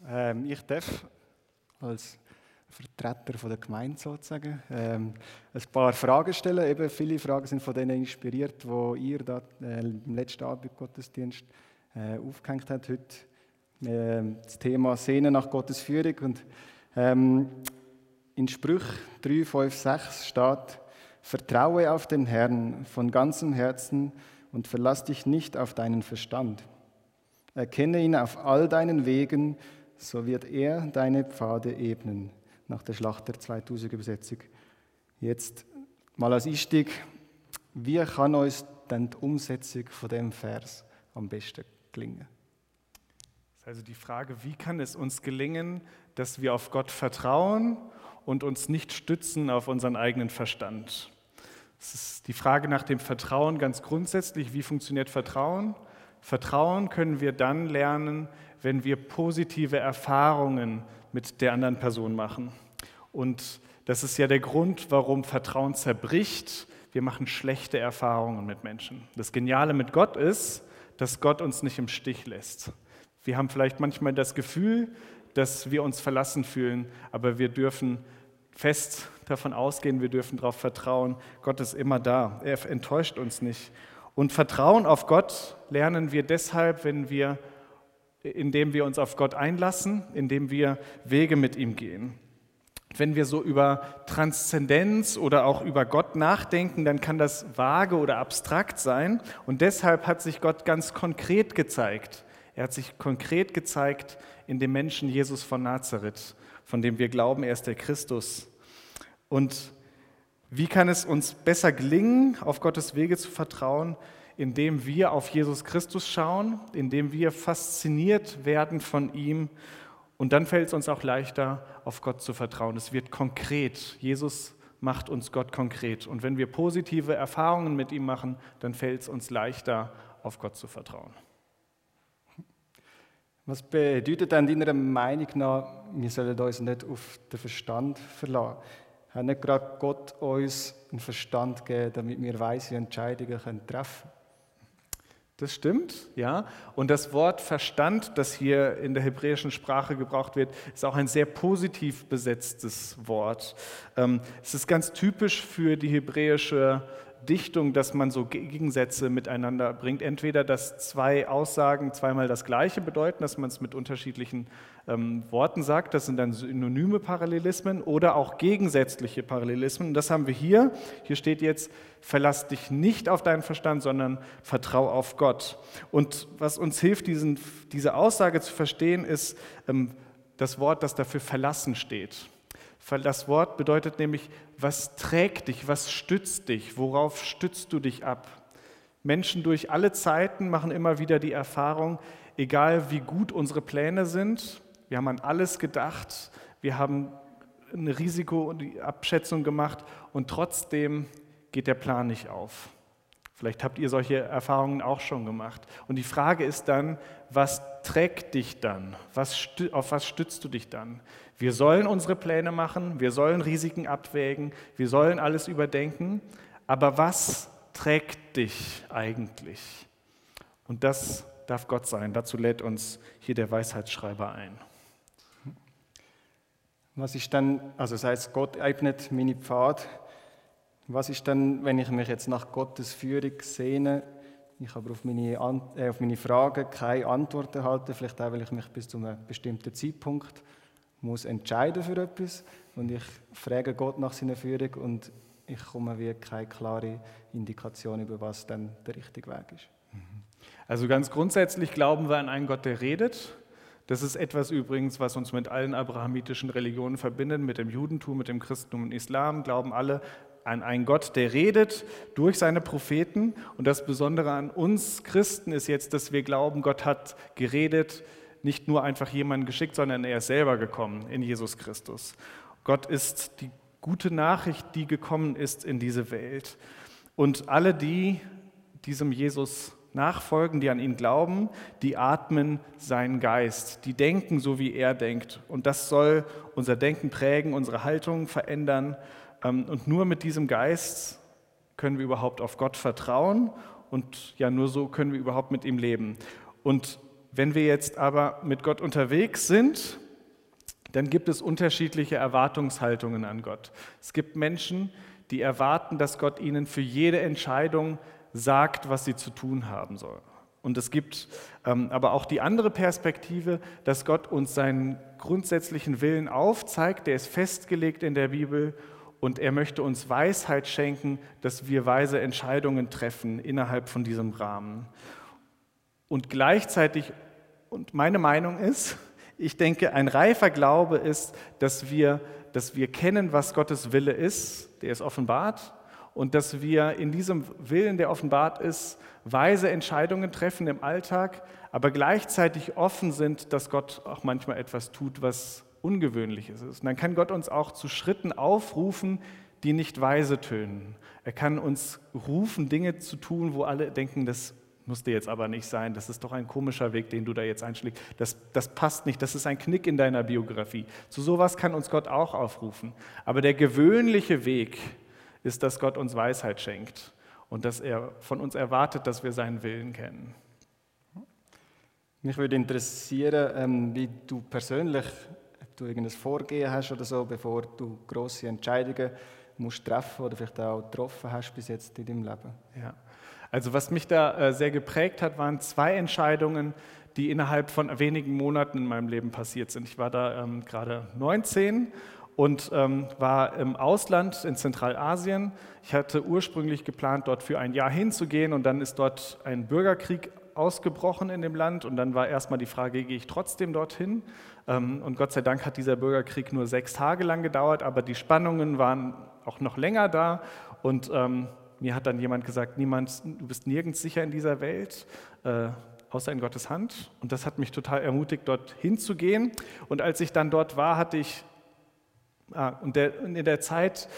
Ich darf als Vertreter von der Gemeinde sozusagen ein paar Fragen stellen. Eben viele Fragen sind von denen inspiriert, die ihr da im letzten Abendgottesdienst aufgehängt habt. Heute das Thema Sehnen nach Gottes Führung. Und in Sprüch 3, 5, 6 steht: Vertraue auf den Herrn von ganzem Herzen und verlass dich nicht auf deinen Verstand. Erkenne ihn auf all deinen Wegen, so wird er deine Pfade ebnen. Nach der Schlachter 2000 Übersetzung. Jetzt mal als Einstieg: Wie kann uns denn die Umsetzung von dem Vers am besten gelingen? Also die Frage, wie kann es uns gelingen, dass wir auf Gott vertrauen und uns nicht stützen auf unseren eigenen Verstand? Das ist die Frage nach dem Vertrauen ganz grundsätzlich. Wie funktioniert Vertrauen? Vertrauen können wir dann lernen, wenn wir positive Erfahrungen mit der anderen Person machen. Und das ist ja der Grund, warum Vertrauen zerbricht. Wir machen schlechte Erfahrungen mit Menschen. Das Geniale mit Gott ist, dass Gott uns nicht im Stich lässt. Wir haben vielleicht manchmal das Gefühl, dass wir uns verlassen fühlen, aber wir dürfen fest davon ausgehen, wir dürfen darauf vertrauen, Gott ist immer da, er enttäuscht uns nicht. Und Vertrauen auf Gott lernen wir deshalb, indem wir uns auf Gott einlassen, indem wir Wege mit ihm gehen. Wenn wir so über Transzendenz oder auch über Gott nachdenken, dann kann das vage oder abstrakt sein. Und deshalb hat sich Gott ganz konkret gezeigt. Er hat sich konkret gezeigt in dem Menschen Jesus von Nazareth, von dem wir glauben, er ist der Christus. Und wie kann es uns besser gelingen, auf Gottes Wege zu vertrauen? Indem wir auf Jesus Christus schauen, indem wir fasziniert werden von ihm. Und dann fällt es uns auch leichter, auf Gott zu vertrauen. Es wird konkret. Jesus macht uns Gott konkret. Und wenn wir positive Erfahrungen mit ihm machen, dann fällt es uns leichter, auf Gott zu vertrauen. Was bedeutet denn deiner Meinung nach, wir sollen uns nicht auf den Verstand verlassen? Hat nicht gerade Gott uns einen Verstand gegeben, damit wir weise Entscheidungen treffen können? Das stimmt, ja. Und das Wort Verstand, das hier in der hebräischen Sprache gebraucht wird, ist auch ein sehr positiv besetztes Wort. Es ist ganz typisch für die hebräische Dichtung, dass man so Gegensätze miteinander bringt. Entweder, dass zwei Aussagen zweimal das Gleiche bedeuten, dass man es mit unterschiedlichen Worten sagt, das sind dann synonyme Parallelismen oder auch gegensätzliche Parallelismen. Und das haben wir hier. Hier steht jetzt: Verlass dich nicht auf deinen Verstand, sondern vertrau auf Gott. Und was uns hilft, diese Aussage zu verstehen, ist das Wort, das dafür verlassen steht. Das Wort bedeutet nämlich, was trägt dich, was stützt dich, worauf stützt du dich ab? Menschen durch alle Zeiten machen immer wieder die Erfahrung, egal wie gut unsere Pläne sind, wir haben an alles gedacht, wir haben eine Risiko- und Abschätzung gemacht und trotzdem geht der Plan nicht auf. Vielleicht habt ihr solche Erfahrungen auch schon gemacht. Und die Frage ist dann, was trägt dich dann? Auf was stützt du dich dann? Wir sollen unsere Pläne machen, wir sollen Risiken abwägen, wir sollen alles überdenken, aber was trägt dich eigentlich? Und das darf Gott sein. Dazu lädt uns hier der Weisheitsschreiber ein. Was ist dann, also das heißt, Gott ebnet meine Pfade. Was ist dann, wenn ich mich jetzt nach Gottes Führung sehne, ich aber auf meine Fragen keine Antwort erhalte, vielleicht auch, weil ich mich bis zu einem bestimmten Zeitpunkt muss entscheiden für etwas und ich frage Gott nach seiner Führung und ich komme wie keine klare Indikation, über was dann der richtige Weg ist. Also ganz grundsätzlich glauben wir an einen Gott, der redet. Das ist etwas übrigens, was uns mit allen abrahamitischen Religionen verbindet, mit dem Judentum, mit dem Christentum und Islam, glauben alle an einen Gott, der redet durch seine Propheten. Und das Besondere an uns Christen ist jetzt, dass wir glauben, Gott hat geredet, nicht nur einfach jemanden geschickt, sondern er ist selber gekommen in Jesus Christus. Gott ist die gute Nachricht, die gekommen ist in diese Welt. Und alle, die diesem Jesus nachfolgen, die an ihn glauben, die atmen seinen Geist, die denken so, wie er denkt. Und das soll unser Denken prägen, unsere Haltung verändern. Und nur mit diesem Geist können wir überhaupt auf Gott vertrauen und ja, nur so können wir überhaupt mit ihm leben. Und Wenn wir jetzt aber mit Gott unterwegs sind, dann gibt es unterschiedliche Erwartungshaltungen an Gott. Es gibt Menschen, die erwarten, dass Gott ihnen für jede Entscheidung sagt, was sie zu tun haben sollen. Und es gibt aber auch die andere Perspektive, dass Gott uns seinen grundsätzlichen Willen aufzeigt, der ist festgelegt in der Bibel und er möchte uns Weisheit schenken, dass wir weise Entscheidungen treffen innerhalb von diesem Rahmen. Und gleichzeitig, und meine Meinung ist, ich denke, ein reifer Glaube ist, dass wir kennen, was Gottes Wille ist, der ist offenbart, und dass wir in diesem Willen, der offenbart ist, weise Entscheidungen treffen im Alltag, aber gleichzeitig offen sind, dass Gott auch manchmal etwas tut, was Ungewöhnliches ist. Und dann kann Gott uns auch zu Schritten aufrufen, die nicht weise tönen. Er kann uns rufen, Dinge zu tun, wo alle denken, das musste jetzt aber nicht sein, das ist doch ein komischer Weg, den du da jetzt einschlägst. Das passt nicht, das ist ein Knick in deiner Biografie. Zu sowas kann uns Gott auch aufrufen. Aber der gewöhnliche Weg ist, dass Gott uns Weisheit schenkt und dass er von uns erwartet, dass wir seinen Willen kennen. Mich würde interessieren, wie du persönlich, ob du irgendein Vorgehen hast oder so, bevor du grosse Entscheidungen musst treffen oder vielleicht auch getroffen hast bis jetzt in deinem Leben. Ja. Also was mich da sehr geprägt hat, waren 2 Entscheidungen, die innerhalb von wenigen Monaten in meinem Leben passiert sind. Ich war da gerade 19 und war im Ausland in Zentralasien. Ich hatte ursprünglich geplant, dort für ein Jahr hinzugehen und dann ist dort ein Bürgerkrieg ausgebrochen in dem Land und dann war erstmal die Frage, gehe ich trotzdem dorthin? Und Gott sei Dank hat dieser Bürgerkrieg nur 6 Tage lang gedauert, aber die Spannungen waren auch noch länger da und mir hat dann jemand gesagt, du bist nirgends sicher in dieser Welt, außer in Gottes Hand. Und das hat mich total ermutigt, dort hinzugehen. Und als ich dann dort war, hatte ich in der Zeit,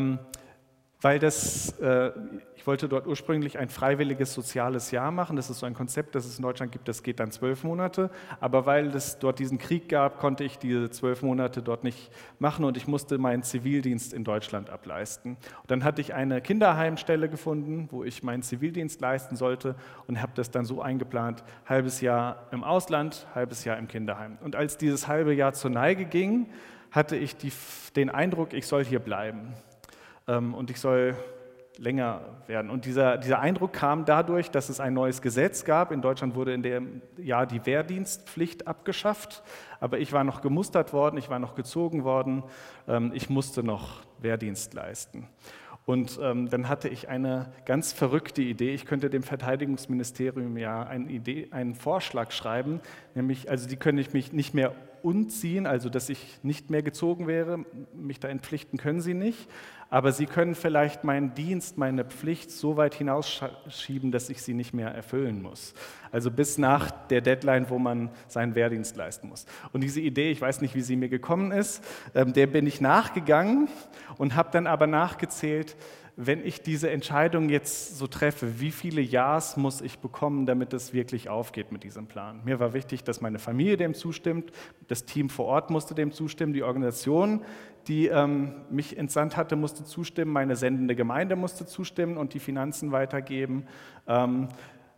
ich wollte dort ursprünglich ein freiwilliges soziales Jahr machen. Das ist so ein Konzept, das es in Deutschland gibt, das geht dann 12 Monate. Aber weil es dort diesen Krieg gab, konnte ich diese 12 Monate dort nicht machen und ich musste meinen Zivildienst in Deutschland ableisten. Und dann hatte ich eine Kinderheimstelle gefunden, wo ich meinen Zivildienst leisten sollte und habe das dann so eingeplant, halbes Jahr im Ausland, halbes Jahr im Kinderheim. Und als dieses halbe Jahr zur Neige ging, hatte ich den Eindruck, ich soll hier bleiben. Und ich soll länger werden. Und dieser Eindruck kam dadurch, dass es ein neues Gesetz gab. In Deutschland wurde in dem Jahr die Wehrdienstpflicht abgeschafft, aber ich war noch gemustert worden, ich war noch gezogen worden, ich musste noch Wehrdienst leisten. Und dann hatte ich eine ganz verrückte Idee. Ich könnte dem Verteidigungsministerium ja einen Vorschlag schreiben, nämlich, also die können mich nicht mehr umziehen, also dass ich nicht mehr gezogen wäre, mich da entpflichten können sie nicht, aber sie können vielleicht meinen Dienst, meine Pflicht so weit hinausschieben, dass ich sie nicht mehr erfüllen muss. Also bis nach der Deadline, wo man seinen Wehrdienst leisten muss. Und diese Idee, ich weiß nicht, wie sie mir gekommen ist, der bin ich nachgegangen und habe dann aber nachgezählt, wenn ich diese Entscheidung jetzt so treffe, wie viele Ja's muss ich bekommen, damit es wirklich aufgeht mit diesem Plan? Mir war wichtig, dass meine Familie dem zustimmt, das Team vor Ort musste dem zustimmen, die Organisation, die mich entsandt hatte, musste zustimmen, meine sendende Gemeinde musste zustimmen und die Finanzen weitergeben. Dann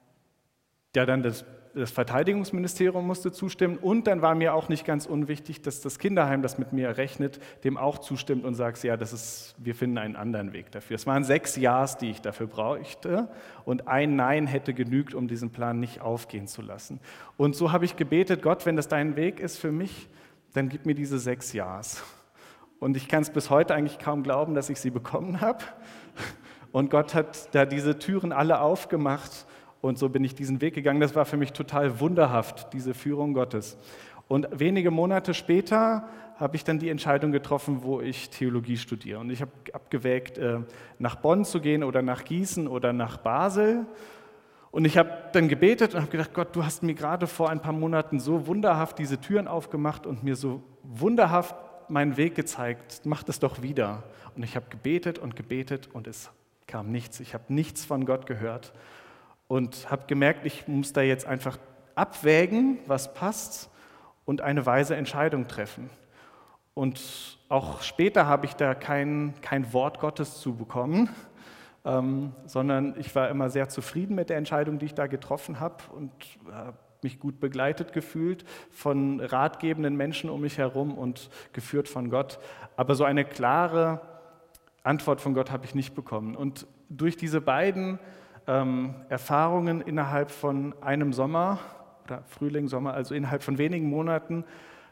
das Verteidigungsministerium musste zustimmen und dann war mir auch nicht ganz unwichtig, dass das Kinderheim, das mit mir rechnet, dem auch zustimmt und sagt, ja, wir finden einen anderen Weg dafür. Es waren 6 Ja's, die ich dafür brauchte und ein Nein hätte genügt, um diesen Plan nicht aufgehen zu lassen. Und so habe ich gebetet, Gott, wenn das dein Weg ist für mich, dann gib mir diese 6 Ja's. Und ich kann es bis heute eigentlich kaum glauben, dass ich sie bekommen habe. Und Gott hat da diese Türen alle aufgemacht. Und so bin ich diesen Weg gegangen. Das war für mich total wunderhaft, diese Führung Gottes. Und wenige Monate später habe ich dann die Entscheidung getroffen, wo ich Theologie studiere. Und ich habe abgewägt, nach Bonn zu gehen oder nach Gießen oder nach Basel. Und ich habe dann gebetet und habe gedacht, Gott, du hast mir gerade vor ein paar Monaten so wunderhaft diese Türen aufgemacht und mir so wunderhaft meinen Weg gezeigt. Mach das doch wieder. Und ich habe gebetet und es kam nichts. Ich habe nichts von Gott gehört. Und habe gemerkt, ich muss da jetzt einfach abwägen, was passt und eine weise Entscheidung treffen. Und auch später habe ich da kein Wort Gottes zu bekommen, sondern ich war immer sehr zufrieden mit der Entscheidung, die ich da getroffen habe und mich gut begleitet gefühlt von ratgebenden Menschen um mich herum und geführt von Gott. Aber so eine klare Antwort von Gott habe ich nicht bekommen. Und durch diese beiden Erfahrungen innerhalb von einem Sommer oder Frühling, Sommer, also innerhalb von wenigen Monaten,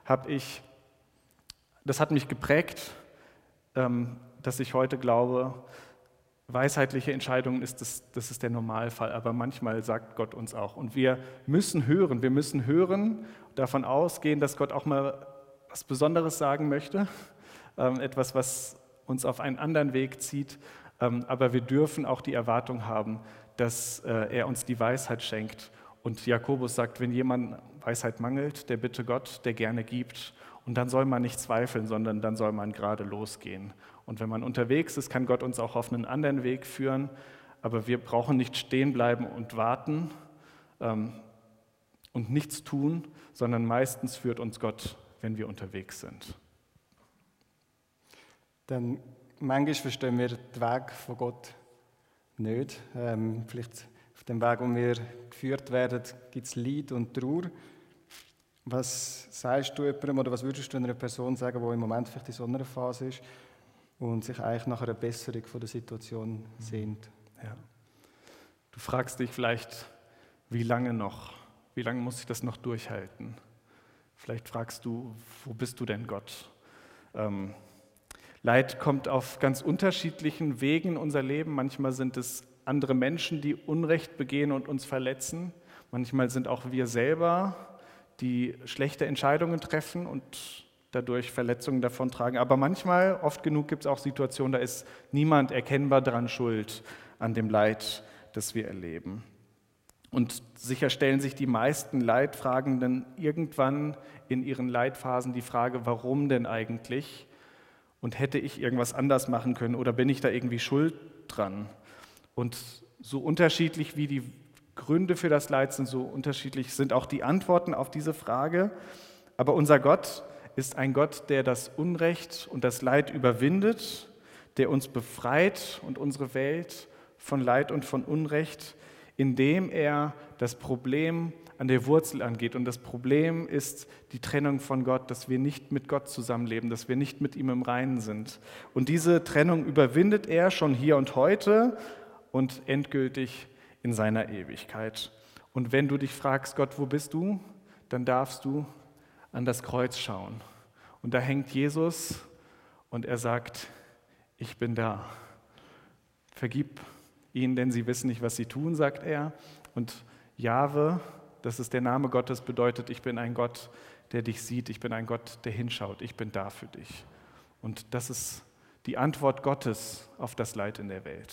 das hat mich geprägt, dass ich heute glaube, weisheitliche Entscheidungen das ist der Normalfall, aber manchmal sagt Gott uns auch. Und wir müssen hören, davon ausgehen, dass Gott auch mal was Besonderes sagen möchte, etwas, was uns auf einen anderen Weg zieht, aber wir dürfen auch die Erwartung haben, dass er uns die Weisheit schenkt. Und Jakobus sagt, wenn jemand Weisheit mangelt, der bitte Gott, der gerne gibt. Und dann soll man nicht zweifeln, sondern dann soll man gerade losgehen. Und wenn man unterwegs ist, kann Gott uns auch auf einen anderen Weg führen. Aber wir brauchen nicht stehen bleiben und warten und nichts tun, sondern meistens führt uns Gott, wenn wir unterwegs sind. Dann manchmal verstehen wir den Weg von Gott nicht. Vielleicht auf dem Weg, wo wir geführt werden, gibt es Leid und Trauer. Was sagst du jemandem oder was würdest du einer Person sagen, die im Moment vielleicht in so einer Phase ist und sich eigentlich nach einer Besserung von der Situation sehnt? Ja. Du fragst dich vielleicht, wie lange noch? Wie lange muss ich das noch durchhalten? Vielleicht fragst du, wo bist du denn, Gott? Leid kommt auf ganz unterschiedlichen Wegen in unser Leben. Manchmal sind es andere Menschen, die Unrecht begehen und uns verletzen. Manchmal sind auch wir selber, die schlechte Entscheidungen treffen und dadurch Verletzungen davontragen. Aber manchmal, oft genug, gibt es auch Situationen, da ist niemand erkennbar daran schuld, an dem Leid, das wir erleben. Und sicher stellen sich die meisten Leidfragenden irgendwann in ihren Leidphasen die Frage, warum denn eigentlich? Und hätte ich irgendwas anders machen können oder bin ich da irgendwie schuld dran? Und so unterschiedlich wie die Gründe für das Leid sind, so unterschiedlich sind auch die Antworten auf diese Frage. Aber unser Gott ist ein Gott, der das Unrecht und das Leid überwindet, der uns befreit und unsere Welt von Leid und von Unrecht, indem er das Problem an der Wurzel angeht. Und das Problem ist die Trennung von Gott, dass wir nicht mit Gott zusammenleben, dass wir nicht mit ihm im Reinen sind. Und diese Trennung überwindet er schon hier und heute und endgültig in seiner Ewigkeit. Und wenn du dich fragst, Gott, wo bist du? Dann darfst du an das Kreuz schauen. Und da hängt Jesus und er sagt, ich bin da. Vergib ihnen, denn sie wissen nicht, was sie tun, sagt er. Und Jahwe, das ist der Name Gottes, bedeutet, ich bin ein Gott, der dich sieht. Ich bin ein Gott, der hinschaut. Ich bin da für dich. Und das ist die Antwort Gottes auf das Leid in der Welt.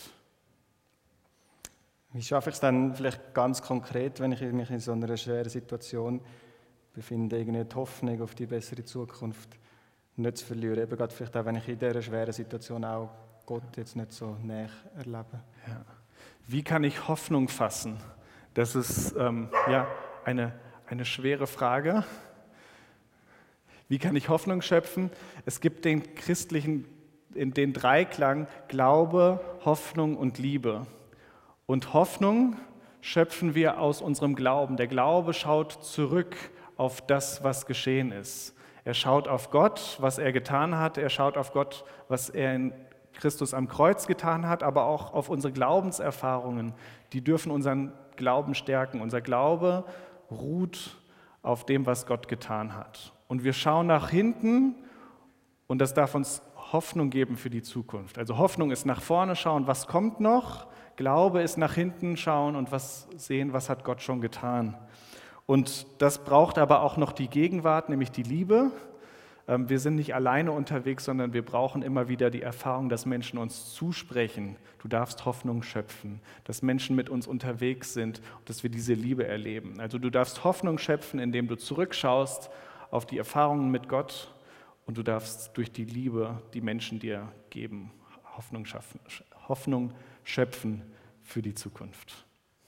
Wie schaffe ich es dann vielleicht ganz konkret, wenn ich mich in so einer schweren Situation befinde, irgendwie die Hoffnung auf die bessere Zukunft nicht zu verlieren? Eben gerade vielleicht auch, wenn ich in dieser schweren Situation auch Gott jetzt nicht so näher erlebe. Ja. Wie kann ich Hoffnung fassen? Das ist eine schwere Frage. Wie kann ich Hoffnung schöpfen? Es gibt den Dreiklang Glaube, Hoffnung und Liebe. Und Hoffnung schöpfen wir aus unserem Glauben. Der Glaube schaut zurück auf das, was geschehen ist. Er schaut auf Gott, was er getan hat. Er schaut auf Gott, was er in Christus am Kreuz getan hat, aber auch auf unsere Glaubenserfahrungen. Die dürfen unseren Glauben stärken. Unser Glaube ruht auf dem, was Gott getan hat. Und wir schauen nach hinten und das darf uns Hoffnung geben für die Zukunft. Also Hoffnung ist nach vorne schauen, was kommt noch? Glaube ist nach hinten schauen und sehen, was hat Gott schon getan. Und das braucht aber auch noch die Gegenwart, nämlich die Liebe. Wir sind nicht alleine unterwegs, sondern wir brauchen immer wieder die Erfahrung, dass Menschen uns zusprechen. Du darfst Hoffnung schöpfen, dass Menschen mit uns unterwegs sind und dass wir diese Liebe erleben. Also du darfst Hoffnung schöpfen, indem du zurückschaust auf die Erfahrungen mit Gott und du darfst durch die Liebe, die Menschen dir geben, Hoffnung schöpfen für die Zukunft.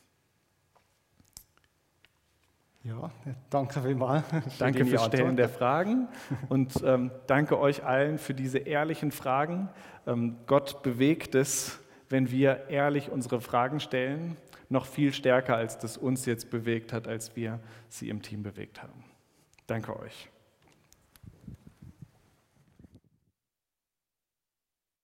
Ja, danke vielmals. Danke fürs Stellen der Fragen und danke euch allen für diese ehrlichen Fragen. Gott bewegt es, wenn wir ehrlich unsere Fragen stellen. noch viel stärker, als das uns jetzt bewegt hat, als wir sie im Team bewegt haben. Danke euch.